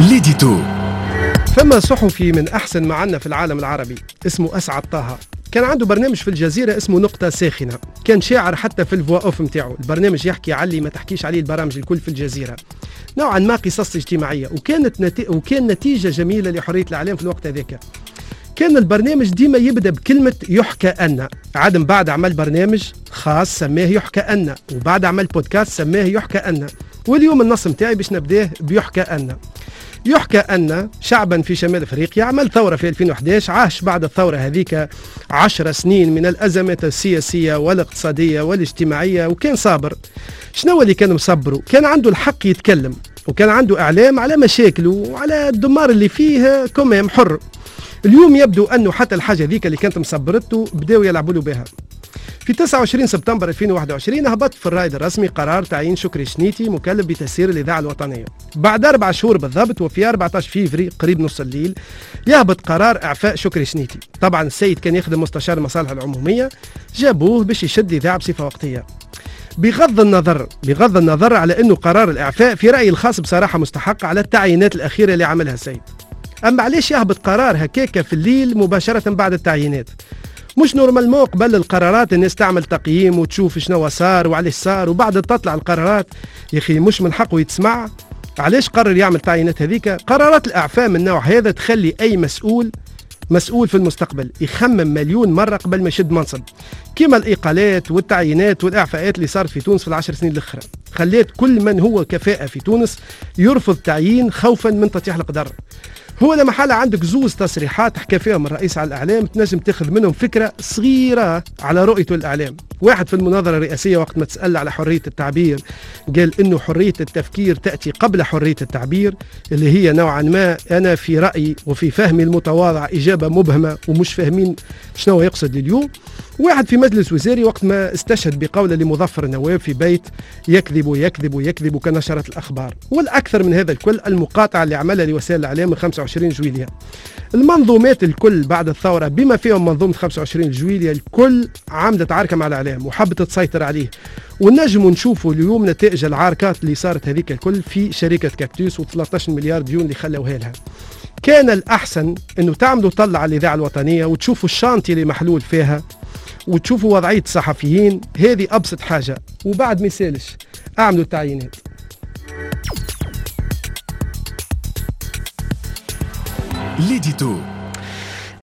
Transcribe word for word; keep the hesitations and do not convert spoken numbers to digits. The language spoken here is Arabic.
ليديتو. ثم صحفي من أحسن ما عنا في العالم العربي اسمه أسعد طه، كان عنده برنامج في الجزيرة اسمه نقطة ساخنة، كان شاعر حتى في الفوا أوف متاعه. البرنامج يحكي علي ما تحكيش عليه البرامج الكل في الجزيرة، نوعا ما قصص اجتماعية، وكانت نتي... وكان نتيجة جميلة لحرية الإعلام في الوقت هذاك. كان البرنامج ديما يبدأ بكلمة يحكى أن، عادم بعد عمل برنامج خاص سماه يحكى أن، وبعد عمل بودكاست سماه يحكى أن، واليوم النص متاعي باش نبداه بيحكى أن. يحكى أن شعبا في شمال أفريقيا عمل ثورة في ألفين وإحدى عشر، عاش بعد الثورة هذيك عشر سنين من الأزمات السياسية والاقتصادية والاجتماعية، وكان صابر. شنو اللي كان مصبره؟ كان عنده الحق يتكلم، وكان عنده إعلام على مشاكله وعلى الدمار اللي فيه كمام حر. اليوم يبدو أنه حتى الحاجة ذيك اللي كانت مصبرته بداوا يلعبوا له بها. في تسعة وعشرين سبتمبر ألفين وواحد وعشرين هبط في الرائد الرسمي قرار تعيين شكري شنيتي مكلف بتسيير الإذاعة الوطنية. بعد أربع شهور بالضبط وفي أربعة عشر فيفري قريب نص الليل يهبط قرار إعفاء شكري شنيتي. طبعا السيد كان يخدم مستشار المصالح العمومية، جابوه باش يشد إذاعة بصفة وقتية. بغض النظر بغض النظر على أنه قرار الإعفاء في رأيي الخاص بصراحة مستحق على التعيينات الأخيرة اللي عملها السيد. أما علاش يهبط قرار هكاك في الليل مباشرة بعد التعيينات؟ مش نورمالمون قبل القرارات الناس تعمل تقييم وتشوف شنو صار وعلاش صار، وبعد تطلع القرارات يا أخي مش من حقه يتسمع؟ علاش قرر يعمل تعيينات هذيك؟ قرارات الإعفاء من نوع هذا تخلي أي مسؤول مسؤول في المستقبل يخمم مليون مرة قبل ما يشد منصب، كما الإقالات والتعيينات والإعفاءات اللي صارت في تونس في العشر سنين الأخرى. خليت كل من هو كفاءة في تونس يرفض تعيين خوفا من تطيح القدر. هو لما حالة عندك زوز تصريحات حكى فيهم الرئيس على الإعلام تنجم تاخذ منهم فكرة صغيرة على رؤيته الإعلام. واحد في المناظرة الرئاسية وقت ما تسأل على حرية التعبير قال إنه حرية التفكير تأتي قبل حرية التعبير، اللي هي نوعا ما أنا في رأيي وفي فهمي المتواضع إجابة مبهمة ومش فاهمين شنو يقصد اليوم. واحد في مجلس وزاري وقت ما استشهد بقولة لمظفر النواب في بيت يكذب يكذب يكذب كنشرة الأخبار. والأكثر من هذا الكل المقاطعة اللي عملها لوسائل الإعلام من خمسة وعشرين جويلية. المنظومات الكل بعد الثورة بما فيهم منظومة خمسة وعشرين جويلية الكل عاملة عركة مع الإعلام وحبت تسيطر عليه، ونجم نشوفوا اليوم نتائج العركات اللي صارت هذيك الكل في شركة كاكتوس وثلاثة عشر مليار ديون اللي خلوها لها. كان الأحسن أنه تعملوا طلع على الإذاعة الوطنية وتشوفوا الشانتي اللي محلول فيها وتشوفوا وضعية الصحفيين، هذه أبسط حاجة. وبعد ما يسالش أعملوا التعيينات. ليديتو.